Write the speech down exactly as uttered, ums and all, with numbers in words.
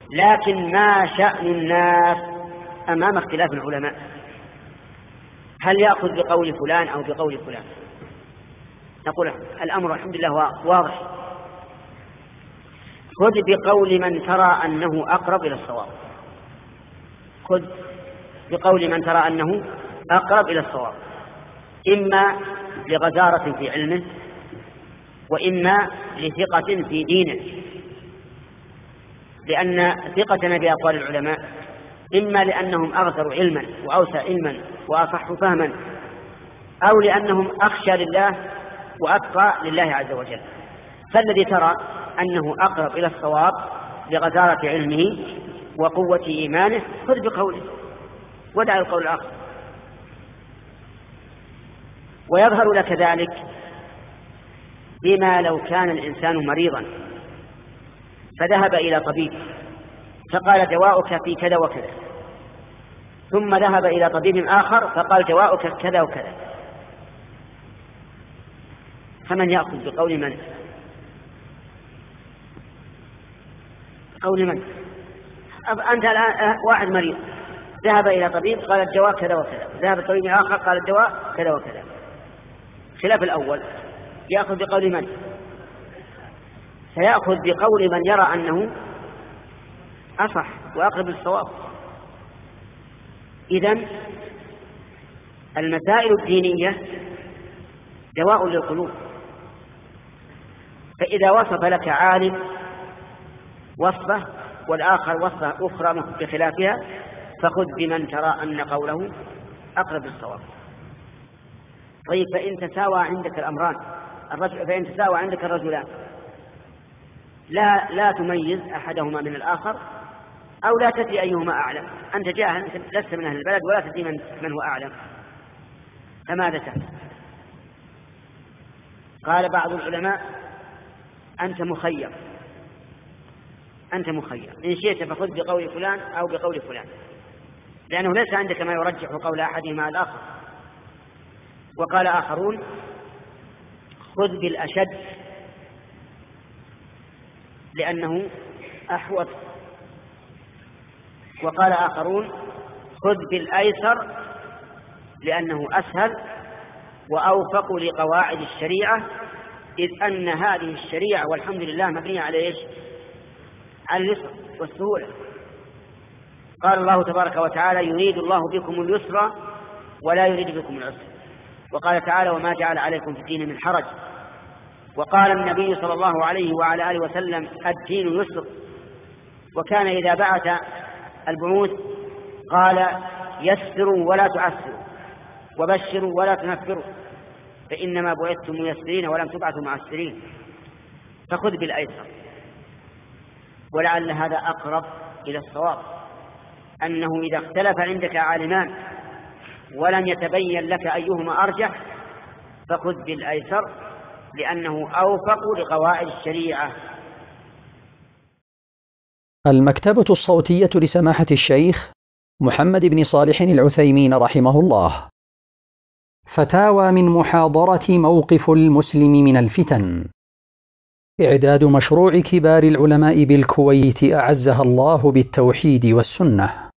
لكن ما شأن الناس أمام اختلاف العلماء؟ هل يأخذ بقول فلان أو بقول فلان؟ نقول الأمر الحمد لله واضح، خذ بقول من ترى أنه أقرب إلى الصواب، خذ بقول من ترى أنه أقرب إلى الصواب، إما لغزارة في علمه وإما لثقة في دينه، لأن ثقتنا بأقوال العلماء إما لأنهم أغزر علما وأوسع علما وأصح فهما، أو لأنهم أخشى لله وأتقى لله عز وجل. فالذي ترى أنه أقرب إلى الصواب لغزارة علمه وقوة إيمانه خذ بقوله ودع القول الآخر. ويظهر لك ذلك بما لو كان الإنسان مريضا فذهب إلى طبيب فقال دواؤك في كذا وكذا، ثم ذهب إلى طبيب آخر فقال دواؤك كذا وكذا، فمن يأخذ بقول من؟ قول من؟ أنت الآن واحد مريض ذهب إلى طبيب قال الدواء كذا وكذا، ذهب الطبيب آخر قال الدواء كذا وكذا، خلاف الأول. يأخذ بقول من؟ سيأخذ بقول من يرى أنه أصح وأقرب للصواب. إذن المسائل الدينية دواء للقلوب، فإذا وصف لك عالم وصفه والآخر وصفه أخرى بخلافها فخذ بمن ترى أن قوله أقرب للصواب. طيب فإن تساوى عندك الأمران الرجل فإن تساوى عندك الرجلان لا لا تميز أحدهما من الآخر أو لا تدري أيهما أعلم، أنت جاهل لست من أهل البلد ولا تدري من, من هو أعلم، فماذا تفعل؟ قال بعض العلماء أنت مخير، أنت مخير إن شئت فخذ بقول فلان أو بقول فلان، لأنه ليس عندك ما يرجح قول أحدهما الآخر. وقال آخرون خذ بالأشد لأنه أحوط، وقال آخرون خذ بالأيسر لأنه أسهل وأوفق لقواعد الشريعة، إذ أن هذه الشريعة والحمد لله مبنية على إيش؟ على اليسر والسهولة. قال الله تبارك وتعالى يريد الله بكم اليسر ولا يريد بكم العسر، وقال تعالى وما جعل عليكم في الدين من حرج، وقال النبي صلى الله عليه وعلى آله وسلم الدين يسر، وكان إذا بعث البعوث قال يسروا ولا تعسروا وبشروا ولا تنفروا فإنما بعثتم ميسرين ولم تبعثوا معسرين. فخذ بالأيسر، ولعل هذا أقرب إلى الصواب، أنه إذا اختلف عندك عالمان ولم يتبين لك أيهما أرجح فخذ بالأيسر لأنه أوفق لقواعد الشريعة. المكتبة الصوتية لسماحة الشيخ محمد بن صالح العثيمين رحمه الله. فتاوى من محاضرة موقف المسلم من الفتن. إعداد مشروع كبار العلماء بالكويت أعزها الله بالتوحيد والسنة.